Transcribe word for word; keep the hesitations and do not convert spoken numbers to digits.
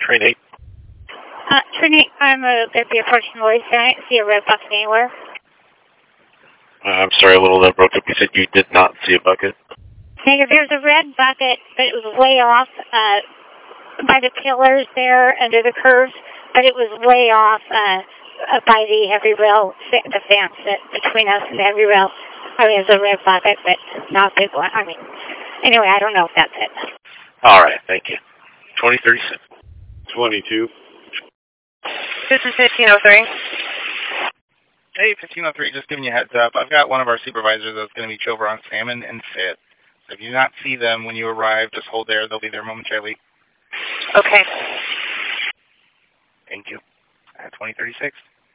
Train eight. Uh, Trinity, I'm uh, going to be approaching the lake. I didn't see a red bucket anywhere. Uh, I'm sorry, a little that broke up. You said you did not see a bucket? Negative, there's a red bucket, but it was way off uh, by the pillars there under the curves, but it was way off uh, uh, by the heavy rail, the fence that, between us and the heavy rail. I mean, there's a red bucket, but not a big one. I mean, anyway, I don't know if that's it. All right, thank you. twenty thirty-six. twenty-two. This is fifteen oh three. Hey, fifteen oh three, just giving you a heads up. I've got one of our supervisors that's going to be over on Salmon and Fit. So if you do not see them when you arrive, just hold there. They'll be there momentarily. Okay. Thank you. Uh, twenty thirty-six.